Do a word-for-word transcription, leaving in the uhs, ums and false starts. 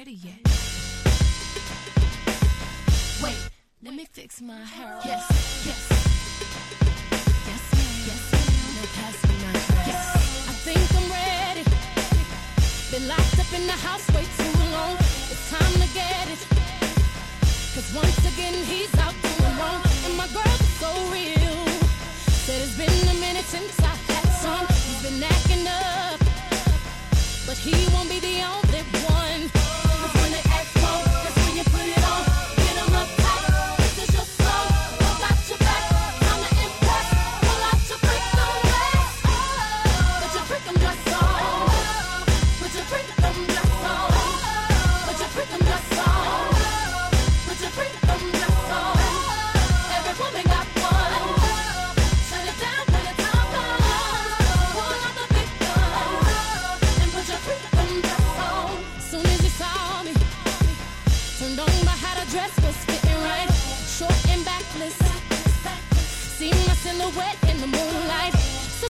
ready yet. Wait, let me fix my hair. Yes, yes. Yes, ma'am. Yes, ma'am. No pass me my dress. Yes, I think I'm ready. Been locked up in the house way too long.